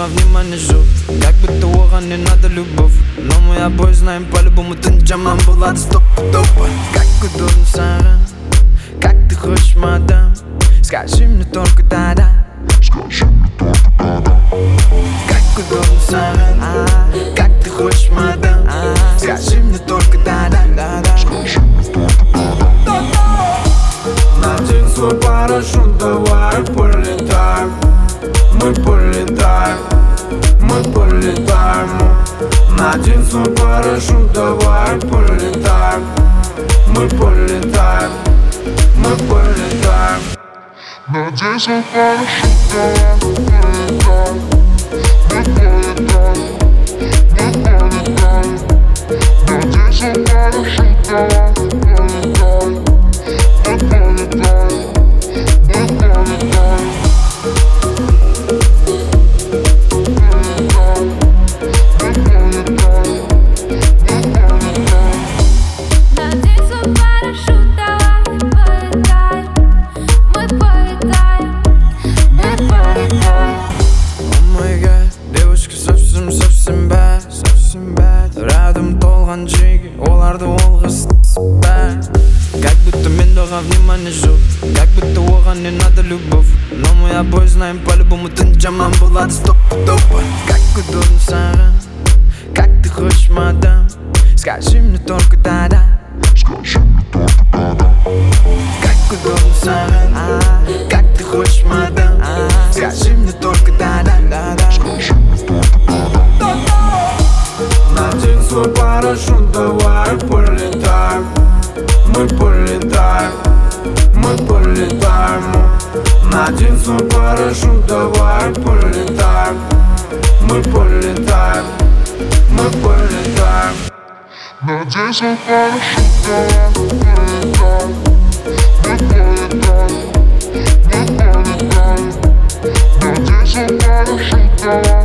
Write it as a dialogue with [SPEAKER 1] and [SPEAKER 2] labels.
[SPEAKER 1] дорога, внимание жжет. Как будто огонь, не надо любовь. Но мы обои знаем по-любому, ты не джаман была стопудово. Как удобно, Сара, как ты хочешь, мадам. Скажи мне только да-да.
[SPEAKER 2] Скажи мне только да-да.
[SPEAKER 1] Как удобно, Сара, как ты хочешь, мадам. Скажи мне только да-да.
[SPEAKER 2] Скажи мне только да-да.
[SPEAKER 3] Надень свой парашют, давай полетаем. Мы полетаем, мы полетаем. Надень свой парашют, давай полетаем. Мы полетаем, мы полетаем.
[SPEAKER 2] Надень свой парашют, давай полетаем. Мы полетаем, мы полетаем. Надень свой парашют, давай полетаем. Мы полетаем, мы полетаем.
[SPEAKER 1] Рядом толған жеге, оларды олғыз бәр. Как будто мен доға внимание жжет. Как будто оған не надо любовь. Но мы обои знаем по-любому, ты не джаман была стопудово. Как удобно, Сара, как ты хочешь, мадам. Скажи мне только да-да.
[SPEAKER 2] Скажи мне только да-да.
[SPEAKER 1] Как удобно, Сара, как ты хочешь, мадам. Скажи мне только да-да.
[SPEAKER 2] Скажи мне только да-да.
[SPEAKER 3] Надень свой парашют, давай полетаем. Мы полетаем, мы полетаем. Надень свой парашют, давай полетаем. Мы полетаем, мы полетаем.
[SPEAKER 2] Надень свой парашют, давай полетаем. Мы полетаем, мы полетаем. Надень свой парашют, давай.